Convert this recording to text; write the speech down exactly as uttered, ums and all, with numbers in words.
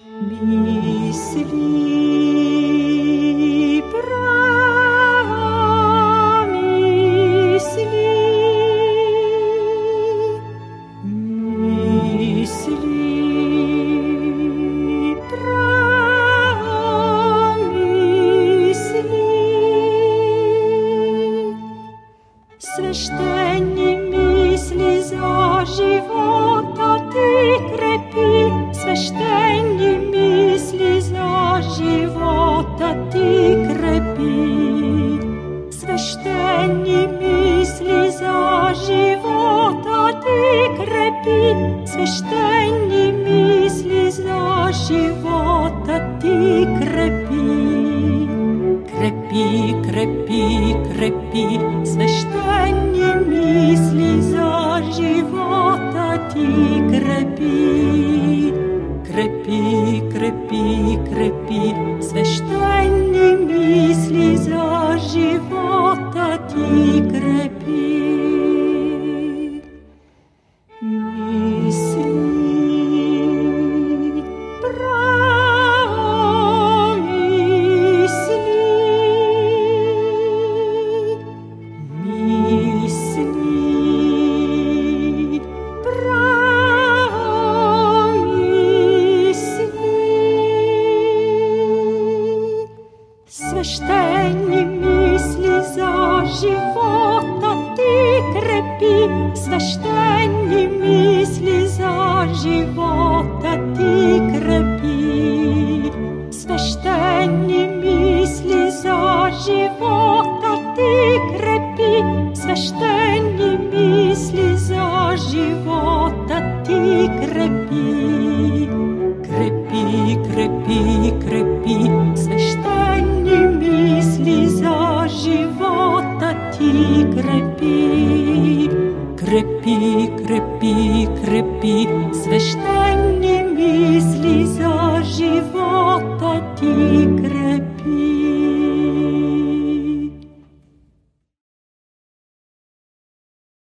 Мисли, права мисли, мисли, права мисли, свещени мисли за живота ти крепи, свещени мисли за живота ти крепи, свещени мисли за живота ти крепи, свещени мисли за живота ти крепи, крепи, крепи, крепи, свещени мисли за живота ти крепи. Крепи, крепи, крепи, свещени мисли за живота ти крепи. Мисли, права мисли, мисли, права мисли, свещени мисли за живота ти крепи, свещени мисли за живота ти крепи, свещени мисли за живота ти крепи, свещени мисли за живота ти крепи, крепи, крепи, крепи, свещени мисли за живота ти крепи, крепи, крепи, крепи, свещени мисли за живота ти крепи.